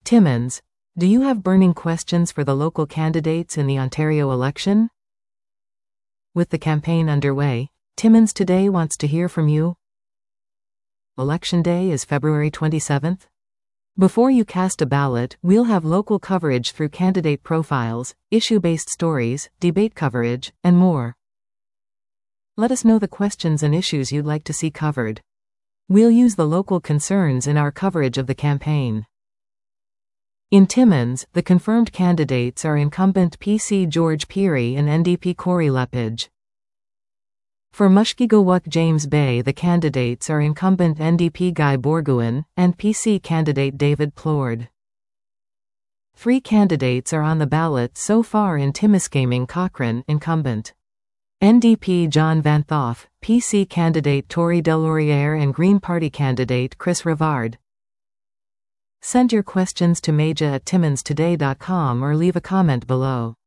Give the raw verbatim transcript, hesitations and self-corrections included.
Timmins, do you have burning questions for the local candidates in the Ontario election? With the campaign underway, Timmins Today wants to hear from you. Election Day is February twenty-seventh. Before you cast a ballot, we'll have local coverage through candidate profiles, issue-based stories, debate coverage, and more. Let us know the questions and issues you'd like to see covered. We'll use the local concerns in our coverage of the campaign. In Timmins, the confirmed candidates are incumbent P C George Pirie and N D P Corey Lepage. For Mushkegowuk James Bay, the candidates are incumbent N D P Guy Bourgouin and P C candidate David Plord. Three candidates are on the ballot so far in Timiskaming Cochrane, incumbent N D P John Van Thoff, P C candidate Tori Deloriere and Green Party candidate Chris Rivard. Send your questions to meja at timmins today dot com or leave a comment below.